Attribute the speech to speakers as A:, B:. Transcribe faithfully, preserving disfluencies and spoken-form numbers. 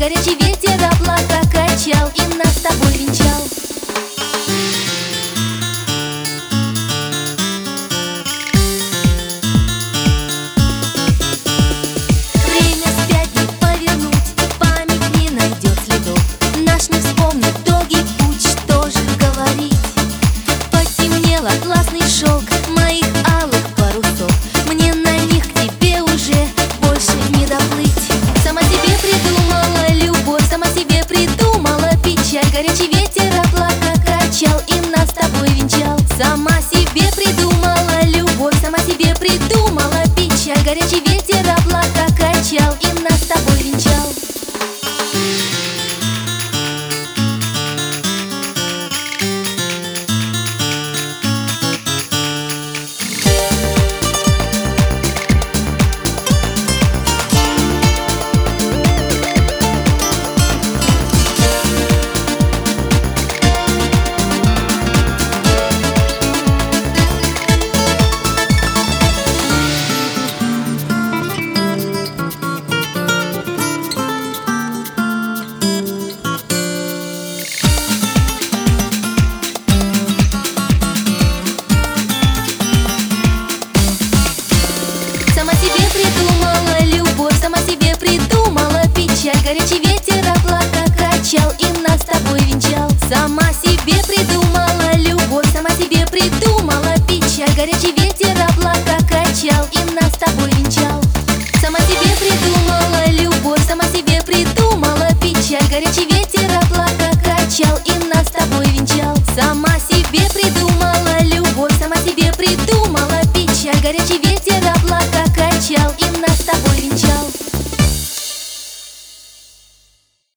A: горячий ветер облака качал и нас с тобой венчал. Время вспять не повернуть, память не найдет следов. Наш не вспомнит долгий путь, что же говорить. Потемнел атласный шелк моих алых парусов. Мне на них к тебе уже больше не доплыть. Сама себе придумала любовь, сама себе придумала печаль. Горячий ветер облака качал и нас с тобой венчал. Сама себе придумала любовь, сама себе придумала печаль. Горячий ветер облака качал и нас с тобой венчал. Сама себе придумала любовь, сама себе придумала печаль. Горячий ветер облака качал и нас с тобой венчал. Сама себе придумала любовь, сама себе придумала печаль. Горячий ветер облака качал и нас с тобой венчал. Сама себе придумала любовь, сама себе придумала печаль. Горячий ветер облака качал и нас с тобой венчал. Сама себе придумала любовь, сама себе придумала печаль. Горячий ветер